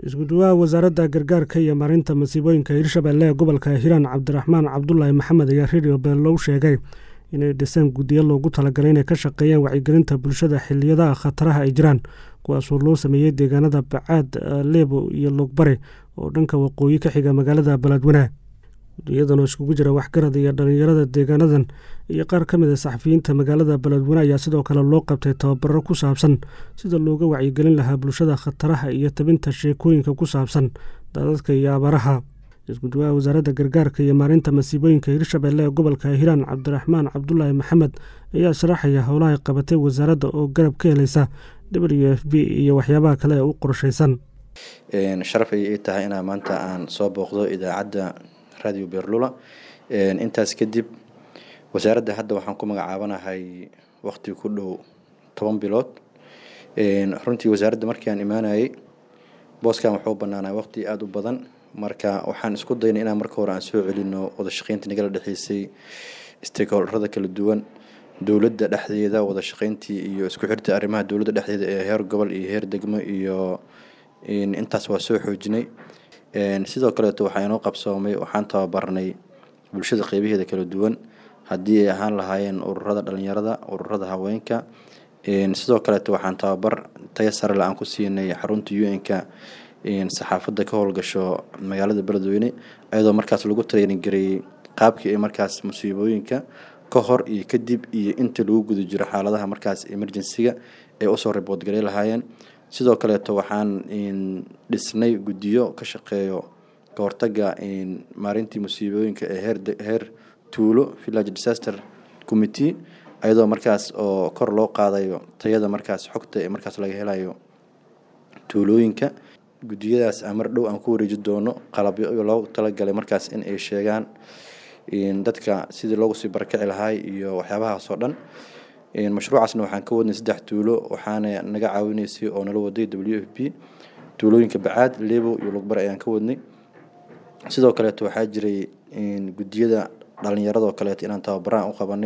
isku duwaha wasaaradda gargaarka iyo maareynta masiibooyinka Hirshabelle ee gobolka Hiiraan Cabdiraxmaan Cabdullaahi Maxamed ayaa Radio Beelow sheegay inay dhiseen guddiyo loogu talagalay inay ka shaqeeyaan wacyigelinta bulshada xilliyada khataraha ay jiraan kuwaas oo loo sameeyay deegaanada Bacaad, Leebo iyo Logbare oo dhanka waqooyi ka xiga magaalada Beledweyne. Guddiyadan oo iskugu jira waxgarad iyo dhalinyarada deegaanadan iyo qaar ka mid ah saxafiyiinta magaalada Beledweyne ayaa sidoo kale loo qabtay tababaro ku saabsan sida looga wacyigelin lahaa bulshada khataraha iyo tabinta sheekooyinka ku saabsan daadadka iyo abaaraha. isku duwaha wasaaradda gargaarka iyo maareynta masiibooyinka Hirshabelle ee gobolka Hiiraan Cabdiraxmaan Cabdullaahi Maxamed ayaa sharaxaya howlaha ay qabatay wasaaradda oo garab ka helaysa WFP iyo waxyaabaha kale ee u qorshaysan. sharaf ay tahay inaan maanta aan soo booqdo idaacadda Radio Beelow. intaas kadib wasaaradda hadda waxaan ku magacaabanahay waqti ku dhow 10 bilood. runtii wasaaradda markii aan imaanayay booskan wuxuu banaanay waqti aad u badan, marka waxaan isku daynay inaan marka hore aan soo celino wada shaqeynta nagala dhaxaysay stakeholderada kala duwan, dowladda dhexdeeda wada shaqeyntii iyo isku xirta arrimaha dowladda dhexdeeda ee heer gobol iyo heer degmo iyo intaas waa soo xoojinay. sidoo kale waxaan noo qabsoomay waxaan tababarnay bulshada qaybaheeda kala duwan haddii ay ahaan lahaayeen ururada dhalinyarada, ururada haweenka. sidoo kale waxaan tababar tayo sare la aan ku siinay xarunta UN-ka saxaafadda ka howlgasho magaalada Beledweyne ayadoo markaas lagu training gareeyay qaabkii ay markaas musiibooyinka ka hor iyo kadib iyo inta lagu guda jiro xaaladaha markaas emergency-ga ay u soo report garay lahaayeen. sidoo kale waxaan dhisnay guddiyo ka shaqeeyo ka hortagga maareyntii musiibooyinka ee heer tuulo village disaster committee ayadoo markaas oo kor loo qaadayo tayada markaas xogta ee markaas laga helayo tuulooyinka. guddiyadaas amar dhow aan ku wareeji doono qalabyo loogu talagalay markaas in ay sheegaan dadka sidii loogu sii barakaci lahaay iyo waxyaabahaas oo dhan. mashruucaasna waxaan ka wadnay 3 tuulo waxaana naga caawinaysay oo nala waday WFP. tuulooyinka Bacaad, Leebo iyo Logbare ayaan ka wadnay. sidoo kale waxaa jiray guddiyada dhalinyarada oo kale inaan tababaraan u qabanay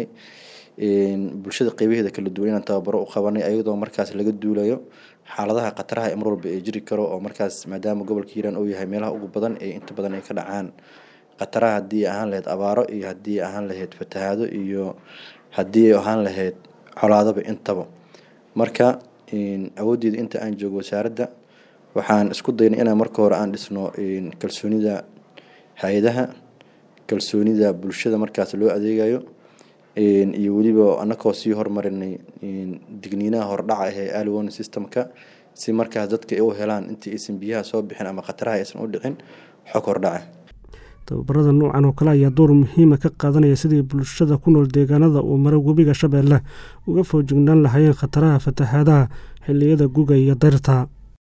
bulshada qaybaheeda kala duwan inaan tababaro u qabanay ayadoo markaas laga duulayo xaaladaha khataraha ee mar walba ay jiri karo oo markaas maadaama gobolka Hiiraan uu yahay meelaha ugu badan ee inta badan ay ka dhacaan khataraha haddii ahaan lahayd abaaro iyo haddii ahaan lahayd fatahaado iyo haddii ahaan lahayd colaadaba intaba. marka awoodeeda inta aan joogo wasaaradda waxaan isku daynay inaan marka hore aan dhisno kalsoonida hay'adaha, kalsoonida bulshada markaas loo adeegayo iyo waliba anakoo sii hormarinay digniinaha hordhaca ee early warning system-ka si markaas dadka ay u helaan intii aysan biyaha soo bixin ama khataraha aysan u dhicin xog hordhaca. tababarada noocan oo kale ayaa door muhiim ah ka qaadanaya sidii bulshada ku nool deegaanada uu maro webiga Shabeelle uga foojignaan lahaayeen khataraha fatahaadaha xilliyada guga iyo dayrta.